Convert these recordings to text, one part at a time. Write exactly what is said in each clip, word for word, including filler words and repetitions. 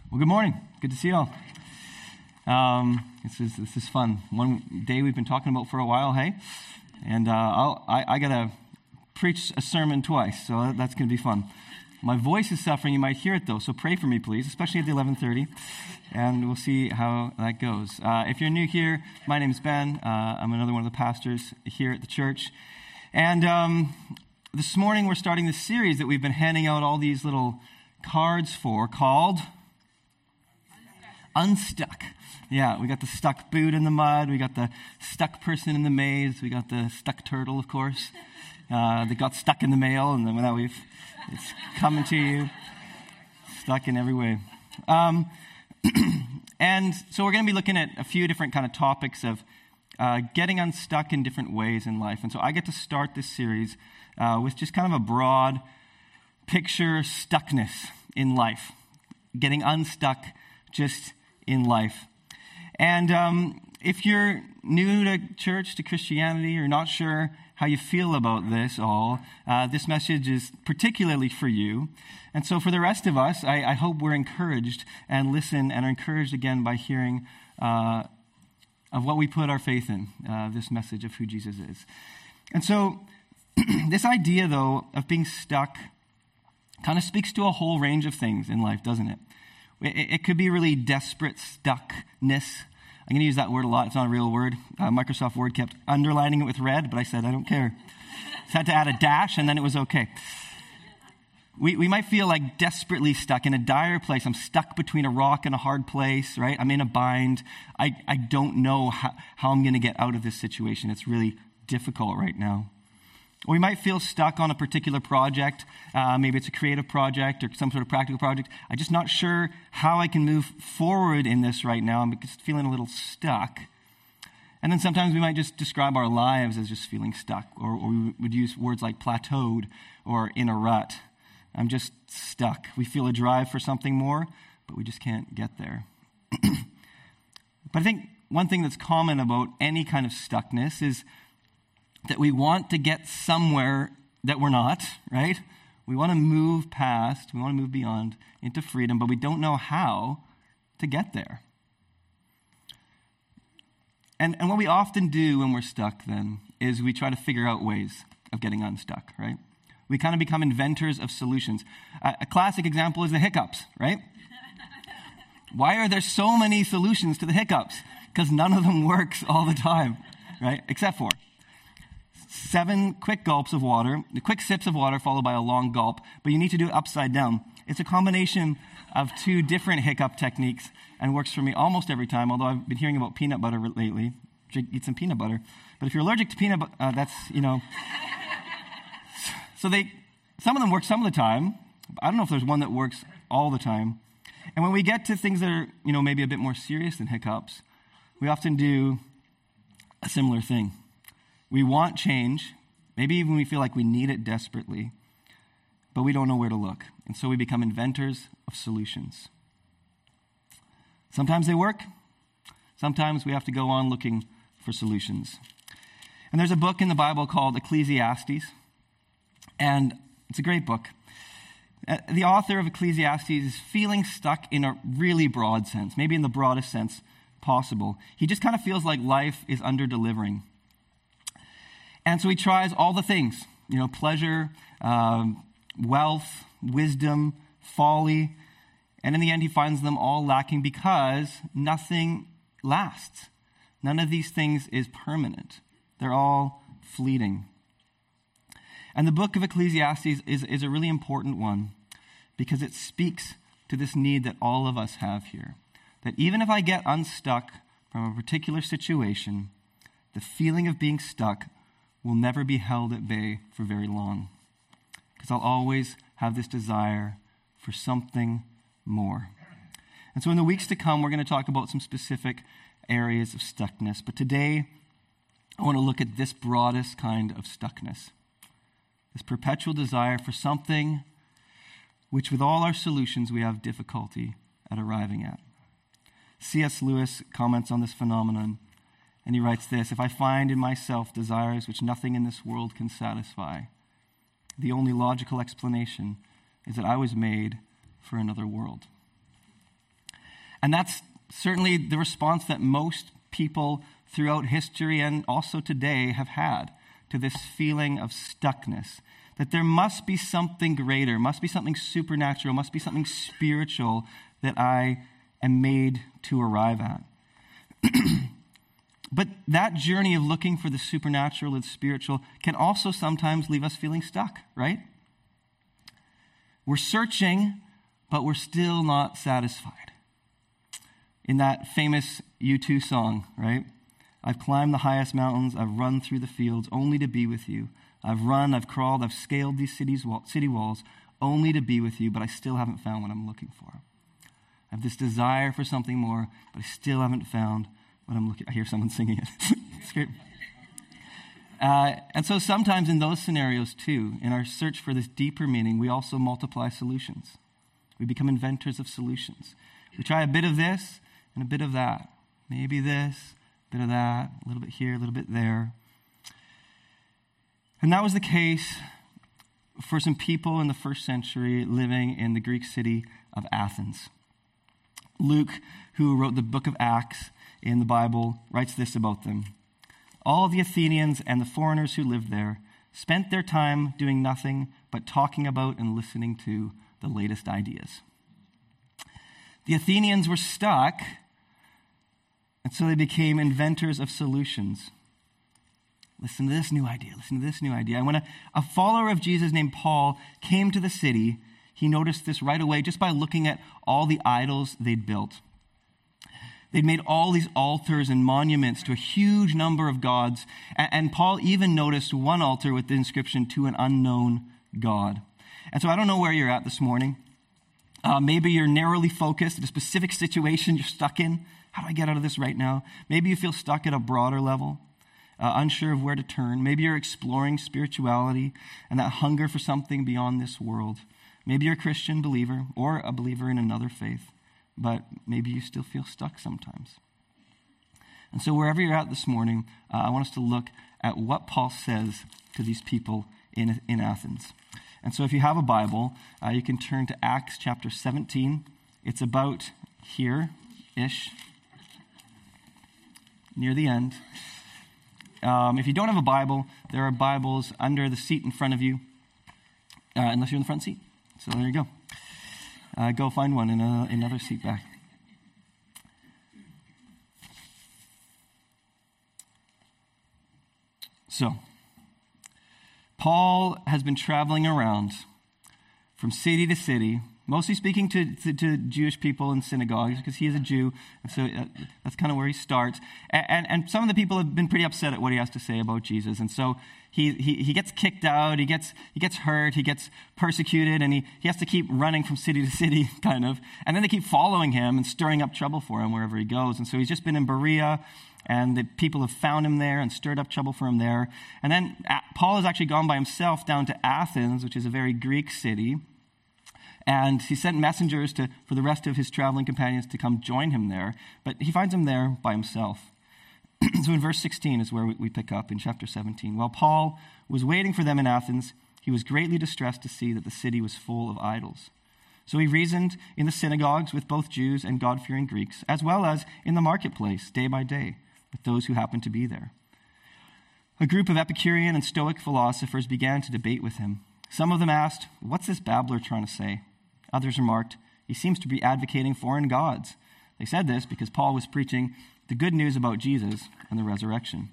Well, good morning. Good to see you all. Um, this is this is fun. One day we've been talking about for a while, hey? And uh, I'll, I, I got to preach a sermon twice, so that's going to be fun. My voice is suffering. You might hear it, though, so pray for me, please, especially at the eleven thirty, and we'll see how that goes. Uh, if you're new here, my name's Ben. Uh, I'm another one of the pastors here at the church. And um, this morning we're starting this series that we've been handing out all these little cards for called Unstuck. Yeah, we got the stuck boot in the mud. We got the stuck person in the maze. We got the stuck turtle, of course, uh, that got stuck in the mail, and then now we've it's coming to you, stuck in every way. Um, and so we're going to be looking at a few different kind of topics of uh, getting unstuck in different ways in life. And so I get to start this series uh, with just kind of a broad picture stuckness in life, getting unstuck just in life. And um, if you're new to church, to Christianity, you're not sure how you feel about this all, uh, this message is particularly for you. And so for the rest of us, I, I hope we're encouraged and listen and are encouraged again by hearing uh, of what we put our faith in, uh, this message of who Jesus is. And so this idea, though, of being stuck kind of speaks to a whole range of things in life, doesn't it? It, it could be really desperate stuckness. I'm going to use that word a lot. It's not a real word. Uh, Microsoft Word kept underlining it with red, but I said, I don't care. Just had to add a dash, and then it was okay. We we might feel like desperately stuck in a dire place. I'm stuck between a rock and a hard place, right? I'm in a bind. I, I don't know how, how I'm going to get out of this situation. It's really difficult right now. Or we might feel stuck on a particular project. Uh, maybe it's a creative project or some sort of practical project. I'm just not sure how I can move forward in this right now. I'm just feeling a little stuck. And then sometimes we might just describe our lives as just feeling stuck. Or, or we would use words like plateaued or in a rut. I'm just stuck. We feel a drive for something more, but we just can't get there. But I think one thing that's common about any kind of stuckness is that we want to get somewhere that we're not, right? We want to move past, we want to move beyond into freedom, but we don't know how to get there. And, and what we often do when we're stuck then is we try to figure out ways of getting unstuck, right? We kind of become inventors of solutions. A, a classic example is the hiccups, right? Why are there so many solutions to the hiccups? Because none of them works all the time, right? Except for seven quick gulps of water, the quick sips of water followed by a long gulp, but you need to do it upside down. It's a combination of two different hiccup techniques and works for me almost every time, although I've been hearing about peanut butter lately. Eat some peanut butter. But if you're allergic to peanut butter, uh, that's, you know. So they, some of them work some of the time. I don't know if there's one that works all the time. And when we get to things that are, you know, maybe a bit more serious than hiccups, we often do a similar thing. We want change, maybe even we feel like we need it desperately, but we don't know where to look. And so we become inventors of solutions. Sometimes they work. Sometimes we have to go on looking for solutions. And there's a book in the Bible called Ecclesiastes, and it's a great book. Uh, the author of Ecclesiastes is feeling stuck in a really broad sense, maybe in the broadest sense possible. He just kind of feels like life is under-delivering. And so he tries all the things, you know, pleasure, um, wealth, wisdom, folly. And in the end, he finds them all lacking because nothing lasts. None of these things is permanent. They're all fleeting. And the book of Ecclesiastes is, is a really important one because it speaks to this need that all of us have here. That even if I get unstuck from a particular situation, the feeling of being stuck will never be held at bay for very long. Because I'll always have this desire for something more. And so in the weeks to come, we're going to talk about some specific areas of stuckness. But today, I want to look at this broadest kind of stuckness. This perpetual desire for something which with all our solutions we have difficulty at arriving at. C S Lewis comments on this phenomenon. And he writes this: if I find in myself desires which nothing in this world can satisfy, the only logical explanation is that I was made for another world. And that's certainly the response that most people throughout history and also today have had to this feeling of stuckness, that there must be something greater, must be something supernatural, must be something spiritual that I am made to arrive at. But that journey of looking for the supernatural and spiritual can also sometimes leave us feeling stuck, right? We're searching, but we're still not satisfied. In that famous U two song, right? I've climbed the highest mountains, I've run through the fields only to be with you. I've run, I've crawled, I've scaled these cities, city walls only to be with you, but I still haven't found what I'm looking for. I have this desire for something more, but I still haven't found what I'm looking. I hear someone singing it. It's great. Uh, and so sometimes in those scenarios too, in our search for this deeper meaning, we also multiply solutions. We become inventors of solutions. We try a bit of this and a bit of that. Maybe this, a bit of that, a little bit here, a little bit there. And that was the case for some people in the first century living in the Greek city of Athens. Luke, who wrote the book of Acts in the Bible, writes this about them. All the Athenians and the foreigners who lived there spent their time doing nothing but talking about and listening to the latest ideas. The Athenians were stuck, and so they became inventors of solutions. Listen to this new idea, listen to this new idea. And when a, a follower of Jesus named Paul came to the city, he noticed this right away just by looking at all the idols they'd built. They'd made all these altars and monuments to a huge number of gods. And, and Paul even noticed one altar with the inscription, to an unknown God. And so I don't know where you're at this morning. Uh, maybe you're narrowly focused at a specific situation you're stuck in. How do I get out of this right now? Maybe you feel stuck at a broader level, uh, unsure of where to turn. Maybe you're exploring spirituality and that hunger for something beyond this world. Maybe you're a Christian believer or a believer in another faith, but maybe you still feel stuck sometimes. And so wherever you're at this morning, uh, I want us to look at what Paul says to these people in, in Athens. And so if you have a Bible, uh, you can turn to Acts chapter seventeen. It's about here-ish, near the end. Um, if you don't have a Bible, there are Bibles under the seat in front of you, uh, unless you're in the front seat. So there you go. Uh, go find one in a, another seat back. So, Paul has been traveling around from city to city, mostly speaking to, to, to Jewish people in synagogues because he is a Jew, and so uh, that's kind of where he starts. And, and, and some of the people have been pretty upset at what he has to say about Jesus, and so he he, he gets kicked out, he gets he gets hurt, he gets persecuted, and he, he has to keep running from city to city, kind of. And then they keep following him and stirring up trouble for him wherever he goes. And so he's just been in Berea, and the people have found him there and stirred up trouble for him there. And then Paul has actually gone by himself down to Athens, which is a very Greek city. And he sent messengers to for the rest of his traveling companions to come join him there. But he finds him there by himself. So in verse sixteen is where we, we pick up in chapter seventeen. While Paul was waiting for them in Athens, he was greatly distressed to see that the city was full of idols. So he reasoned in the synagogues with both Jews and God-fearing Greeks, as well as in the marketplace day by day with those who happened to be there. A group of Epicurean and Stoic philosophers began to debate with him. Some of them asked, "What's this babbler trying to say?" Others remarked, "He seems to be advocating foreign gods." They said this because Paul was preaching the good news about Jesus and the resurrection.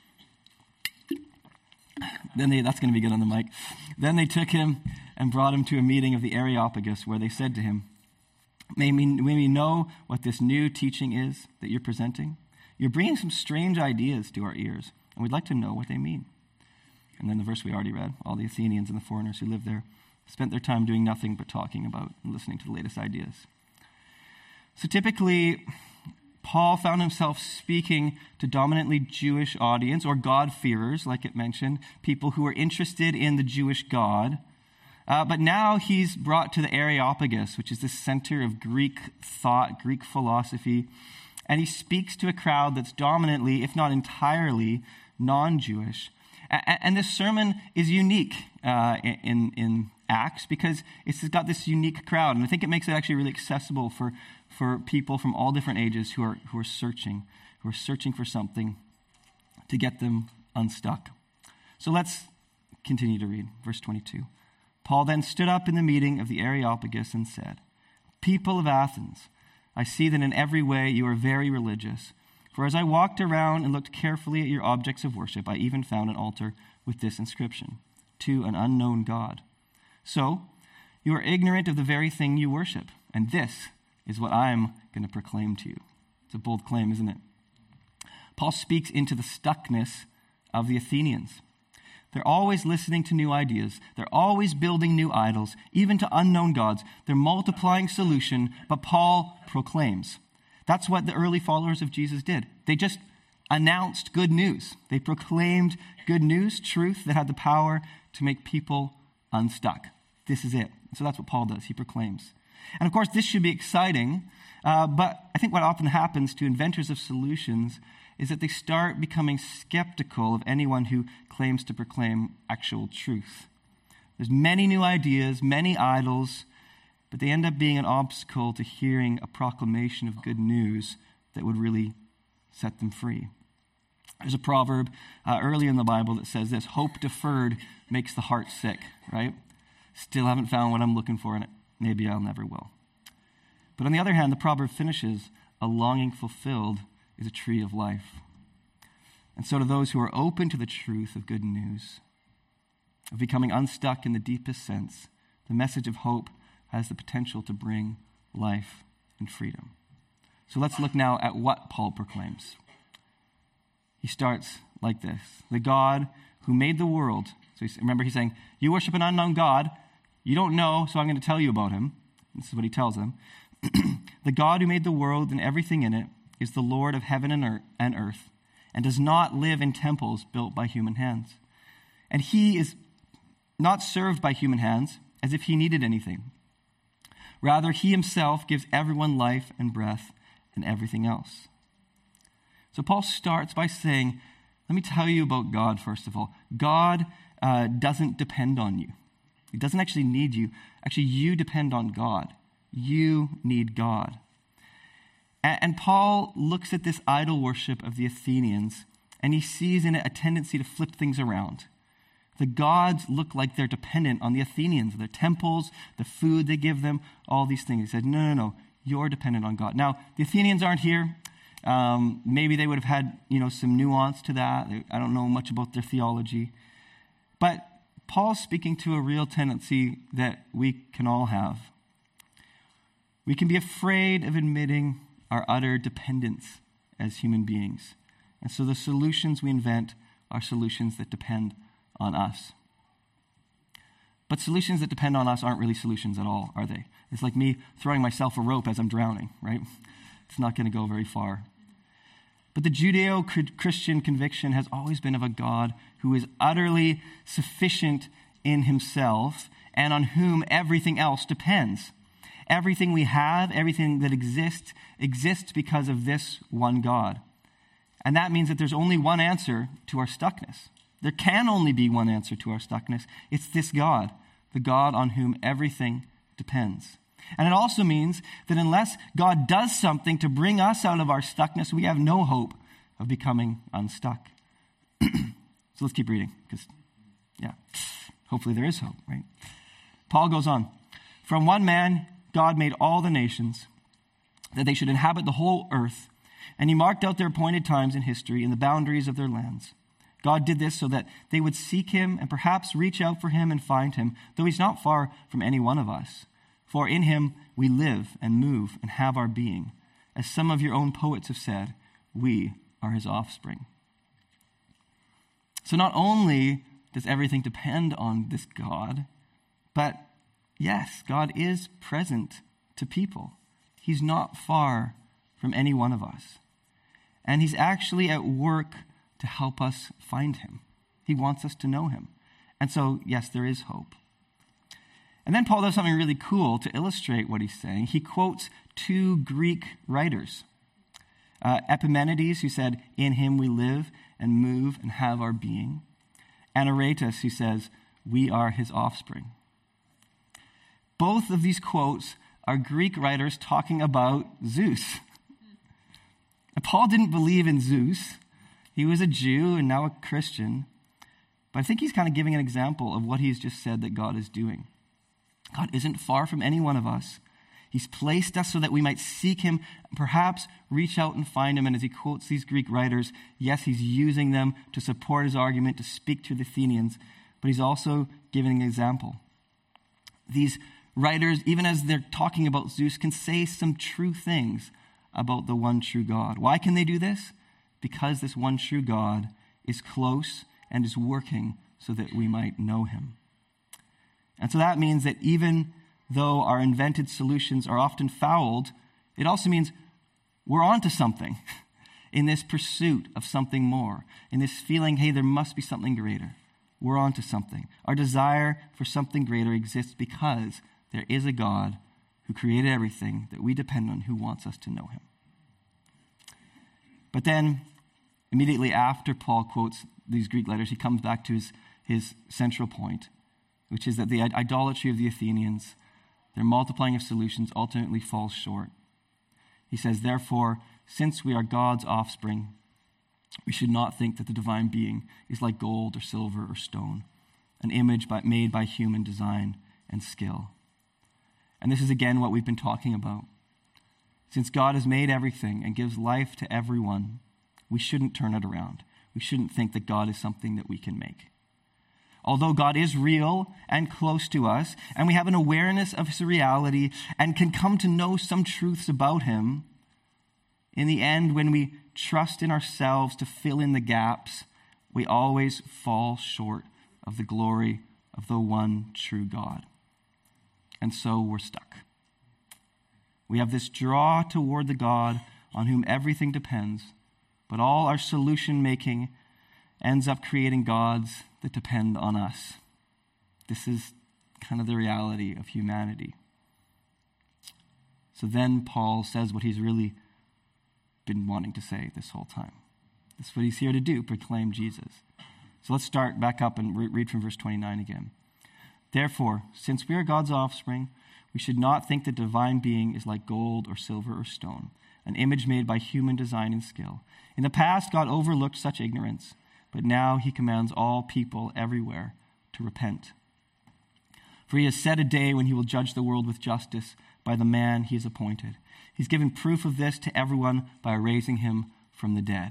Then they, that's going to be good on the mic. Then they took him and brought him to a meeting of the Areopagus, where they said to him, may we, may we know what this new teaching is that you're presenting? You're bringing some strange ideas to our ears, and we'd like to know what they mean. And then the verse we already read, all the Athenians and the foreigners who lived there spent their time doing nothing but talking about and listening to the latest ideas. So typically, Paul found himself speaking to dominantly Jewish audience, or God-fearers, like it mentioned, people who were interested in the Jewish God. Uh, but now he's brought to the Areopagus, which is the center of Greek thought, Greek philosophy, and he speaks to a crowd that's dominantly, if not entirely, non-Jewish. And this sermon is unique uh, in, in Acts because it's got this unique crowd. And I think it makes it actually really accessible for, for people from all different ages who are, who are searching, who are searching for something to get them unstuck. So let's continue to read. Verse twenty-two. Paul then stood up in the meeting of the Areopagus and said, "People of Athens, I see that in every way you are very religious. For as I walked around and looked carefully at your objects of worship, I even found an altar with this inscription, to an unknown God. So, you are ignorant of the very thing you worship, and this is what I am going to proclaim to you." It's a bold claim, isn't it? Paul speaks into the stuckness of the Athenians. They're always listening to new ideas. They're always building new idols, even to unknown gods. They're multiplying solution, but Paul proclaims. That's what the early followers of Jesus did. They just announced good news. They proclaimed good news, truth that had the power to make people unstuck. This is it. So that's what Paul does. He proclaims. And of course, this should be exciting, uh, but I think what often happens to inventors of solutions is that they start becoming skeptical of anyone who claims to proclaim actual truth. There's many new ideas, many idols, but they end up being an obstacle to hearing a proclamation of good news that would really set them free. There's a proverb uh, early in the Bible that says this: hope deferred makes the heart sick, right? Still haven't found what I'm looking for in it. Maybe I'll never will. But on the other hand, the proverb finishes, a longing fulfilled is a tree of life. And so to those who are open to the truth of good news, of becoming unstuck in the deepest sense, the message of hope has the potential to bring life and freedom. So let's look now at what Paul proclaims. He starts like this: the God who made the world. So he's, remember, he's saying, you worship an unknown God. You don't know, so I'm going to tell you about him. This is what he tells them. The God who made the world and everything in it is the Lord of heaven and earth, and does not live in temples built by human hands. And he is not served by human hands as if he needed anything. Rather, he himself gives everyone life and breath and everything else. So Paul starts by saying, let me tell you about God, first of all. God uh, doesn't depend on you. He doesn't actually need you. Actually, you depend on God. You need God. And, and Paul looks at this idol worship of the Athenians, and he sees in it a tendency to flip things around. The gods look like they're dependent on the Athenians, their temples, the food they give them, all these things. He said, no, no, no, you're dependent on God. Now, the Athenians aren't here. Um, maybe they would have had, you know, some nuance to that. I don't know much about their theology. But Paul's speaking to a real tendency that we can all have. We can be afraid of admitting our utter dependence as human beings. And so the solutions we invent are solutions that depend on us. But solutions that depend on us aren't really solutions at all, are they? It's like me throwing myself a rope as I'm drowning, right? It's not going to go very far. But the Judeo-Christian conviction has always been of a God who is utterly sufficient in himself and on whom everything else depends. Everything we have, everything that exists, exists because of this one God. And that means that there's only one answer to our stuckness. There can only be one answer to our stuckness. It's this God, the God on whom everything depends. And it also means that unless God does something to bring us out of our stuckness, we have no hope of becoming unstuck. So let's keep reading, because, yeah, hopefully there is hope, right? Paul goes on. From one man, God made all the nations, that they should inhabit the whole earth, and he marked out their appointed times in history and the boundaries of their lands. God did this so that they would seek him and perhaps reach out for him and find him, though he's not far from any one of us. For in him we live and move and have our being. As some of your own poets have said, we are his offspring. So not only does everything depend on this God, but yes, God is present to people. He's not far from any one of us. And he's actually at work to help us find him. He wants us to know him. And so, yes, there is hope. And then Paul does something really cool to illustrate what he's saying. He quotes two Greek writers. Uh, Epimenides, who said, in him we live and move and have our being. and Aretas, who says, we are his offspring. Both of these quotes are Greek writers talking about Zeus. Paul didn't believe in Zeus. He was a Jew and now a Christian. But I think he's kind of giving an example of what he's just said that God is doing. God isn't far from any one of us. He's placed us so that we might seek him, perhaps reach out and find him. And as he quotes these Greek writers, yes, he's using them to support his argument, to speak to the Athenians, but he's also giving an example. These writers, even as they're talking about Zeus, can say some true things about the one true God. Why can they do this? Because this one true God is close and is working so that we might know him. And so that means that even though our invented solutions are often fouled, it also means we're onto something in this pursuit of something more, in this feeling, hey, there must be something greater. We're onto something. Our desire for something greater exists because there is a God who created everything that we depend on, who wants us to know him. But then, immediately after Paul quotes these Greek letters, he comes back to his, his central point, which is that the idolatry of the Athenians, their multiplying of solutions, ultimately falls short. He says, therefore, since we are God's offspring, we should not think that the divine being is like gold or silver or stone, an image by, made by human design and skill. And this is again what we've been talking about. Since God has made everything and gives life to everyone, we shouldn't turn it around. We shouldn't think that God is something that we can make. Although God is real and close to us, and we have an awareness of his reality and can come to know some truths about him, in the end, when we trust in ourselves to fill in the gaps, we always fall short of the glory of the one true God. And so we're stuck. We have this draw toward the God on whom everything depends, but all our solution making ends up creating gods that depend on us. This is kind of the reality of humanity. So then Paul says what he's really been wanting to say this whole time. That's what he's here to do, proclaim Jesus. So let's start back up and re- read from verse twenty-nine again. Therefore, since we are God's offspring, we should not think the divine being is like gold or silver or stone, an image made by human design and skill. In the past, God overlooked such ignorance, but now he commands all people everywhere to repent. For he has set a day when he will judge the world with justice by the man he has appointed. He's given proof of this to everyone by raising him from the dead.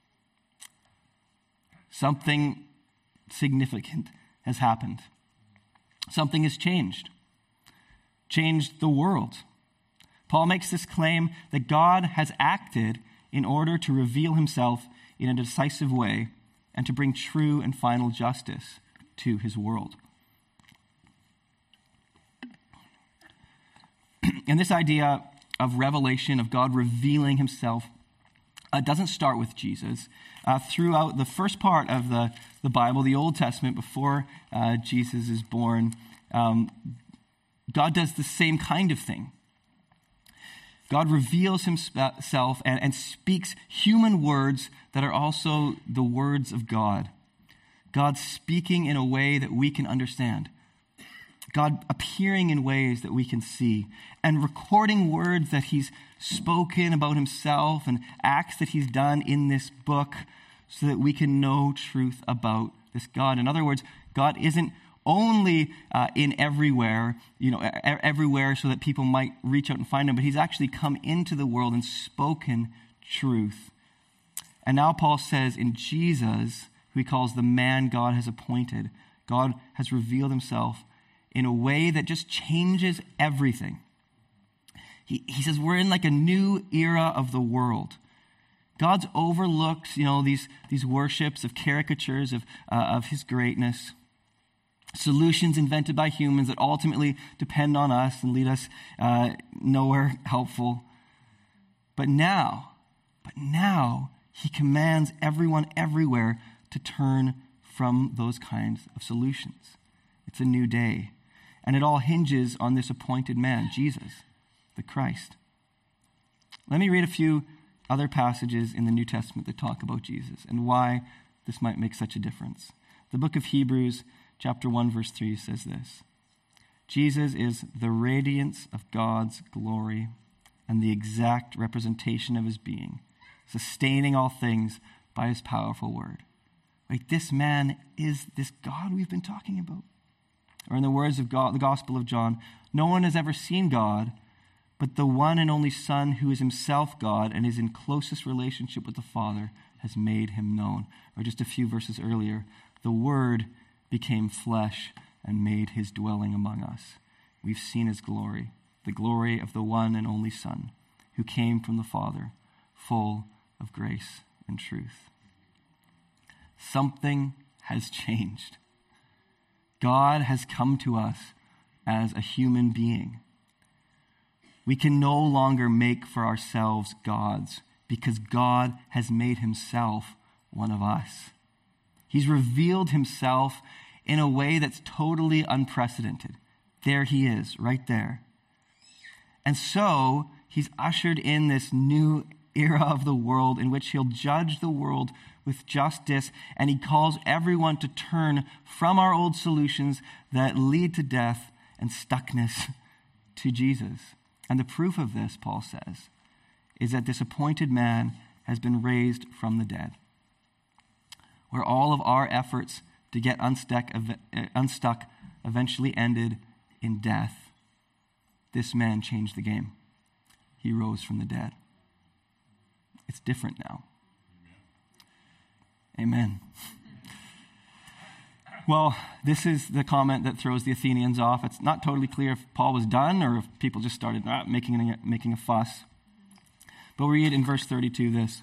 Something significant has happened. Something has changed. Changed the world. Paul makes this claim that God has acted in order to reveal himself in a decisive way and to bring true and final justice to his world. And this idea of revelation, of God revealing himself, uh, doesn't start with Jesus. Uh, throughout the first part of the, the Bible, the Old Testament, before uh, Jesus is born, um, God does the same kind of thing. God reveals himself and, and speaks human words that are also the words of God. God speaking in a way that we can understand. God appearing in ways that we can see. And recording words that he's spoken about himself and acts that he's done in this book so that we can know truth about this God. In other words, God isn't only uh, in everywhere, you know, everywhere so that people might reach out and find him, but he's actually come into the world and spoken truth. And now Paul says in Jesus, who he calls the man God has appointed, God has revealed himself in a way that just changes everything. He, he says we're in like a new era of the world. God's overlooked, you know, these, these worships of caricatures of, uh, of his greatness. Solutions invented by humans that ultimately depend on us and lead us uh, nowhere helpful. But now, but now he commands everyone everywhere to turn from those kinds of solutions. It's a new day. And it all hinges on this appointed man, Jesus, the Christ. Let me read a few other passages in the New Testament that talk about Jesus and why this might make such a difference. The book of Hebrews, chapter one, verse three says this: Jesus is the radiance of God's glory and the exact representation of his being, sustaining all things by his powerful word. Wait, this man is this God we've been talking about. Or in the words of God, the Gospel of John, no one has ever seen God, but the one and only Son, who is himself God and is in closest relationship with the Father, has made him known. Or just a few verses earlier, the Word became flesh and made his dwelling among us. We've seen his glory, the glory of the one and only Son, who came from the Father, full of grace and truth. Something has changed. God has come to us as a human being. We can no longer make for ourselves gods because God has made himself one of us. He's revealed himself in a way that's totally unprecedented. There he is, right there. And so he's ushered in this new era of the world in which he'll judge the world with justice, and he calls everyone to turn from our old solutions that lead to death and stuckness to Jesus. And the proof of this, Paul says, is that this appointed man has been raised from the dead. Where all of our efforts to get unstuck, unstuck eventually ended in death, this man changed the game. He rose from the dead. It's different now. Amen. Well, this is the comment that throws the Athenians off. It's not totally clear if Paul was done or if people just started making a, making a fuss. But we read in verse thirty-two this: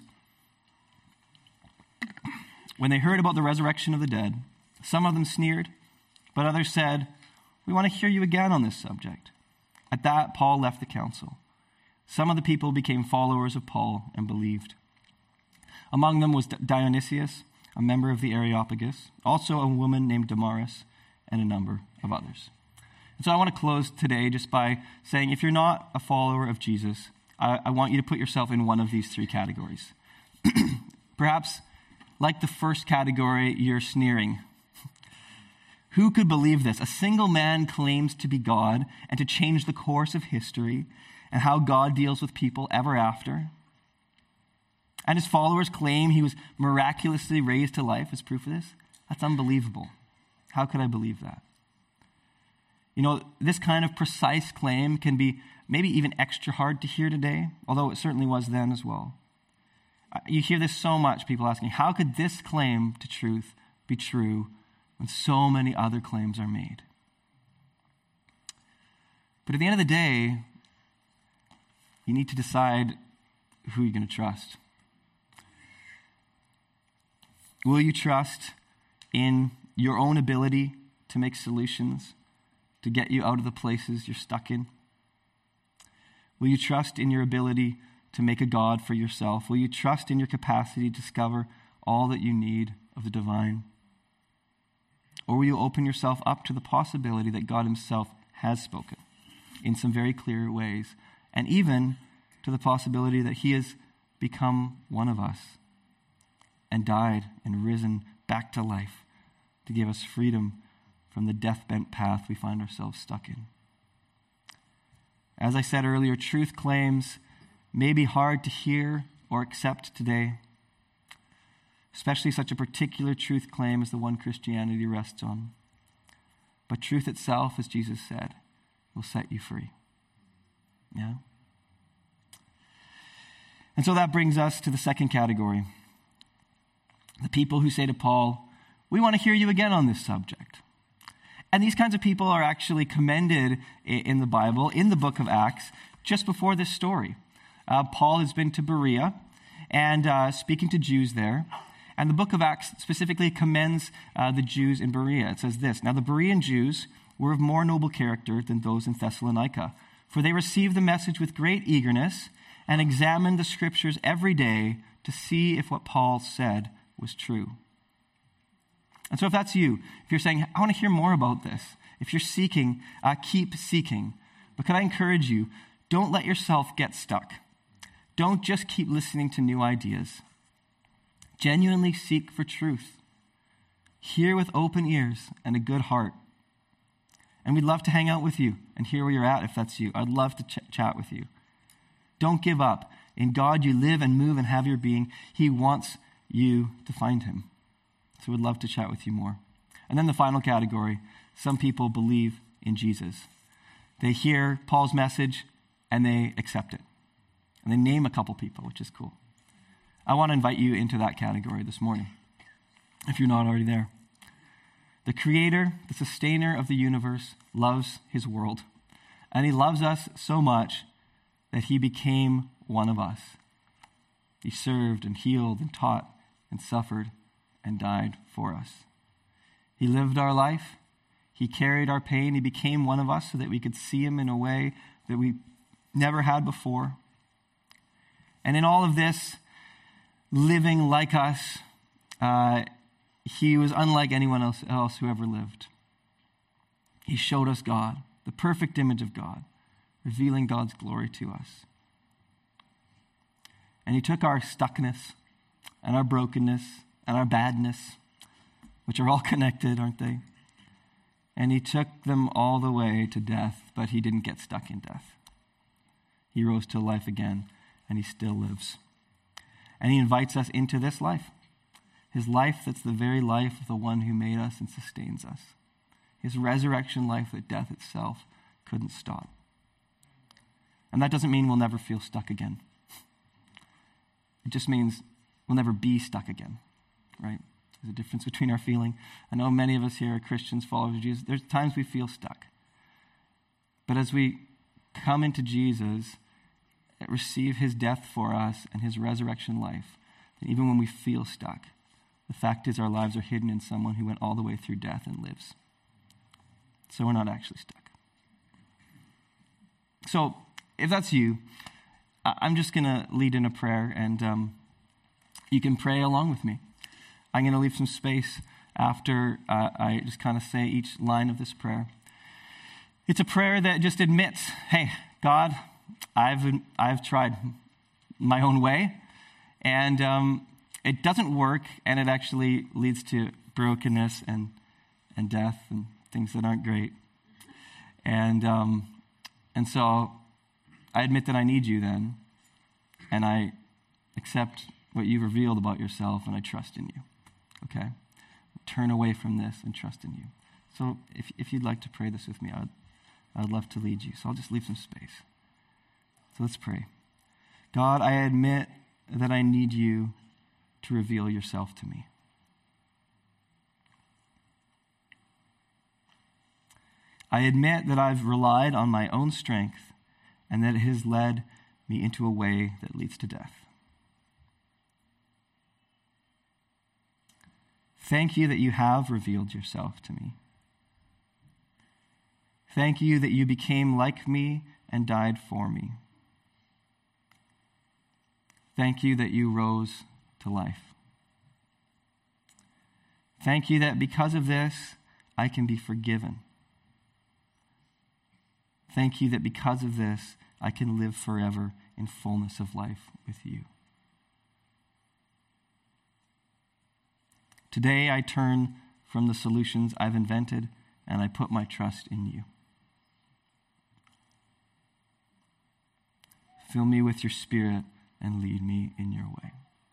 when they heard about the resurrection of the dead, some of them sneered, but others said, "We want to hear you again on this subject." At that, Paul left the council. Some of the people became followers of Paul and believed. Among them was Dionysius, a member of the Areopagus, also a woman named Damaris, and a number of others. And so I want to close today just by saying, if you're not a follower of Jesus, I, I want you to put yourself in one of these three categories. Perhaps, like the first category, you're sneering. Who could believe this? A single man claims to be God and to change the course of history and how God deals with people ever after. And his followers claim he was miraculously raised to life as proof of this. That's unbelievable. How could I believe that? You know, this kind of precise claim can be maybe even extra hard to hear today, although it certainly was then as well. You hear this so much, people asking, how could this claim to truth be true when so many other claims are made? But at the end of the day, you need to decide who you're going to trust. Will you trust in your own ability to make solutions to get you out of the places you're stuck in? Will you trust in your ability to make a God for yourself? Will you trust in your capacity to discover all that you need of the divine? Or will you open yourself up to the possibility that God himself has spoken in some very clear ways, and even to the possibility that he has become one of us and died and risen back to life to give us freedom from the death-bent path we find ourselves stuck in? As I said earlier, truth claims may be hard to hear or accept today, especially such a particular truth claim as the one Christianity rests on. But truth itself, as Jesus said, will set you free. Yeah? And so that brings us to the second category. The people who say to Paul, "We want to hear you again on this subject." And these kinds of people are actually commended in the Bible, in the book of Acts, just before this story. Uh, Paul has been to Berea and uh, speaking to Jews there. And the book of Acts specifically commends uh, the Jews in Berea. It says this: "Now the Berean Jews were of more noble character than those in Thessalonica, for they received the message with great eagerness and examined the scriptures every day to see if what Paul said was true." And so if that's you, if you're saying, "I want to hear more about this," if you're seeking, uh, keep seeking. But could I encourage you, don't let yourself get stuck. Don't just keep listening to new ideas. Genuinely seek for truth. Hear with open ears and a good heart. And we'd love to hang out with you and hear where you're at if that's you. I'd love to ch- chat with you. Don't give up. In God you live and move and have your being. He wants you to find him. So we'd love to chat with you more. And then the final category, some people believe in Jesus. They hear Paul's message and they accept it. And they name a couple people, which is cool. I want to invite you into that category this morning, if you're not already there. The creator, the sustainer of the universe, loves his world. And he loves us so much that he became one of us. He served and healed and taught and suffered and died for us. He lived our life. He carried our pain. He became one of us so that we could see him in a way that we never had before. And in all of this, living like us, uh, he was unlike anyone else, else who ever lived. He showed us God, the perfect image of God, revealing God's glory to us. And he took our stuckness and our brokenness and our badness, which are all connected, aren't they? And he took them all the way to death, but he didn't get stuck in death. He rose to life again, and he still lives. And he invites us into this life. His life that's the very life of the one who made us and sustains us. His resurrection life that death itself couldn't stop. And that doesn't mean we'll never feel stuck again. It just means we'll never be stuck again, right? There's a difference between our feeling. I know many of us here are Christians, followers of Jesus. There's times we feel stuck. But as we come into Jesus, receive his death for us and his resurrection life, then even when we feel stuck, the fact is our lives are hidden in someone who went all the way through death and lives. So we're not actually stuck. So if that's you, I'm just going to lead in a prayer, and um, you can pray along with me. I'm going to leave some space after uh, I just kind of say each line of this prayer. It's a prayer that just admits, hey, God, I've I've tried my own way, and um, it doesn't work, and it actually leads to brokenness and and death and things that aren't great. And um, and so I admit that I need you then, and I accept what you've revealed about yourself, and I trust in you. Okay? Turn away from this and trust in you. So if if you'd like to pray this with me, I'd, I'd love to lead you. So I'll just leave some space. So let's pray. God, I admit that I need you to reveal yourself to me. I admit that I've relied on my own strength and that it has led me into a way that leads to death. Thank you that you have revealed yourself to me. Thank you that you became like me and died for me. Thank you that you rose to life. Thank you that because of this, I can be forgiven. Thank you that because of this, I can live forever in fullness of life with you. Today, I turn from the solutions I've invented and I put my trust in you. Fill me with your Spirit and lead me in your way.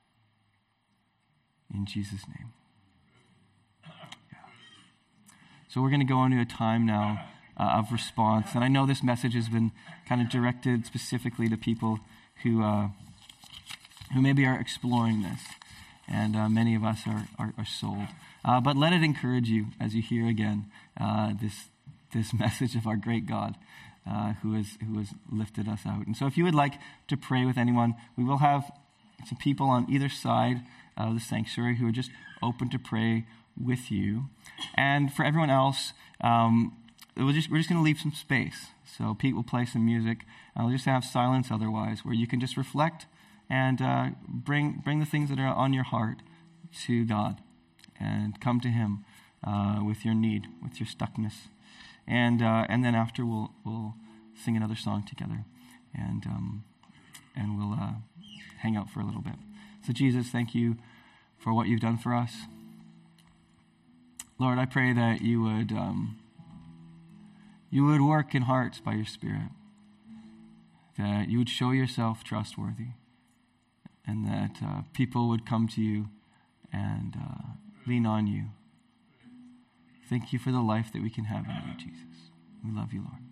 In Jesus' name. Yeah. So we're going to go into a time now uh, of response. And I know this message has been kind of directed specifically to people who uh, who maybe are exploring this. And uh, many of us are, are, are sold. Uh, but let it encourage you as you hear again uh, this this message of our great God uh, who has who has lifted us out. And so if you would like to pray with anyone, we will have some people on either side of the sanctuary who are just open to pray with you. And for everyone else, um, we'll just, we're just going to leave some space. So Pete will play some music. And we'll just have silence otherwise, where you can just reflect and uh, bring bring the things that are on your heart to God and come to him uh, with your need, with your stuckness. And uh, and then after we'll we'll sing another song together, and um, and we'll uh, hang out for a little bit. So Jesus, thank you for what you've done for us. Lord, I pray that you would um, you would work in hearts by your Spirit, that you would show yourself trustworthy, and that uh, people would come to you and uh, lean on you. Thank you for the life that we can have in you, Jesus. We love you, Lord.